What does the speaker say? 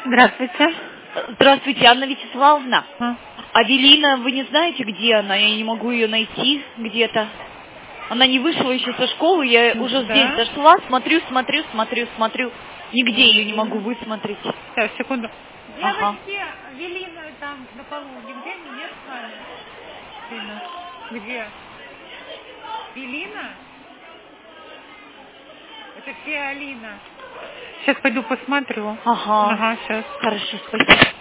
Здравствуйте. Здравствуйте, Анна Вячеславовна. А? Авелина, вы не знаете, где она? Я не могу ее найти где-то. Она не вышла еще со школы, я уже здесь дошла, смотрю. Нигде ее не могу высмотреть. Сейчас, секунду. Ага. Девочки, Велина там на полу, нигде нет с вами? Велина. Где? Велина? Это Фиолина. Сейчас пойду посмотрю. Ага. Ага, сейчас. Хорошо, спасибо.